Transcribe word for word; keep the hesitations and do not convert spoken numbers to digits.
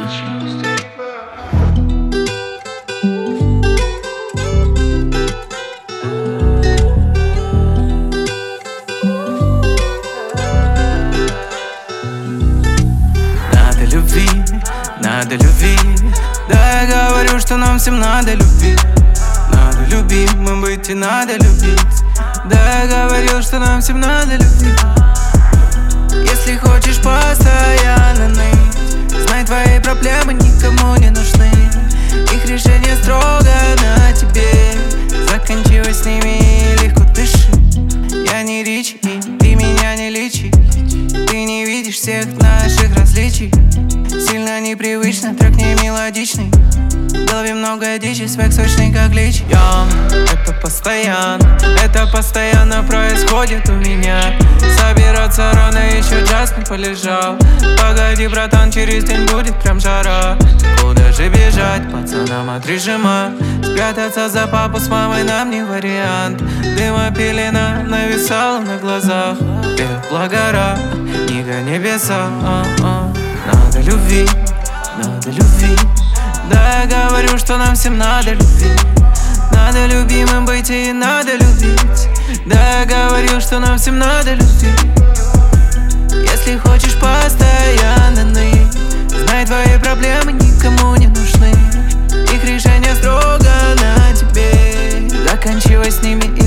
Надо любви, надо любви. Да, я говорю, что нам всем надо любви. Надо любимым быть и надо любить. Да, я говорил, что нам всем надо любить. Если хочешь постоянно ныть, знай, твои проблемы никому не нужны. Их решение строго на тебе. Заканчивай с ними и легко дыши. Я не Ричи, ты меня не лечи. Ты не видишь всех наших различий. Сильно непривычно, трек не мелодичный. В голове много дичи, свек сочный как лич. Я, это постоянно, это постоянно происходит у меня. Собираться рано, еще час не полежал. Погоди, братан, через день будет прям жара. Куда же бежать, пацанам от режима? Спрятаться за папу с мамой нам не вариант. Дыма пелена нависала на глазах. Пепла гора, книга небеса. а-а. Надо любви, надо любви. Да, я говорю, что нам всем надо любви. Надо любимым быть и надо любить. Да, я говорю, что нам всем надо любви. Если хочешь постоянно ныть, знай, твои проблемы никому не нужны. Их решение строго на тебе. Заканчивай с ними и